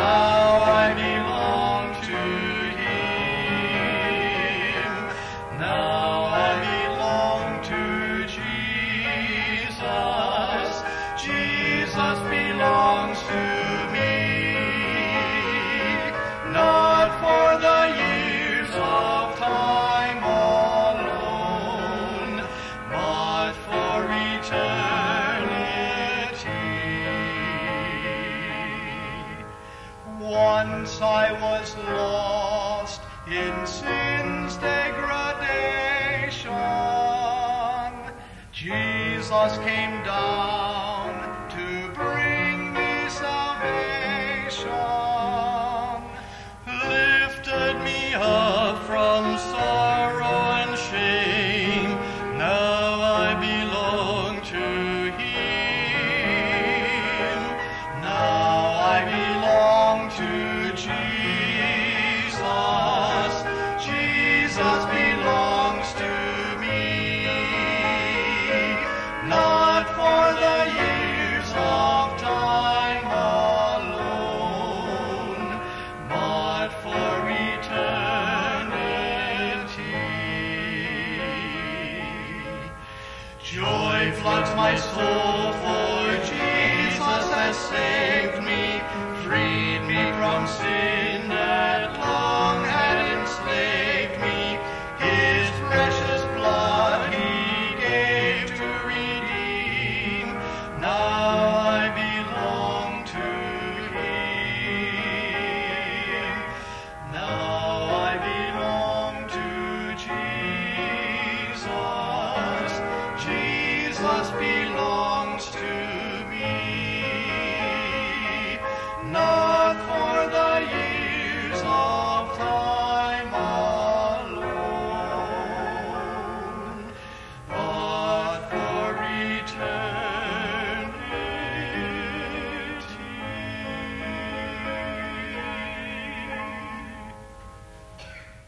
Now I belong to Him. Now I belong to Jesus. Jesus belongs to me. Not for the years of time alone, but for eternity. Once I was lost in sin's degradation. Jesus came down to bring me salvation, lifted me up from sorrow and shame. Now I belong to Him. Now I belong to Jesus. Jesus belongs to me. Not for the years of time alone, but for eternity. Joy floods my soul, for Jesus has saved me, freed me from sin that long had enslaved me. His precious blood He gave to redeem. Now I belong to Him. Now I belong to Jesus. Jesus belongs to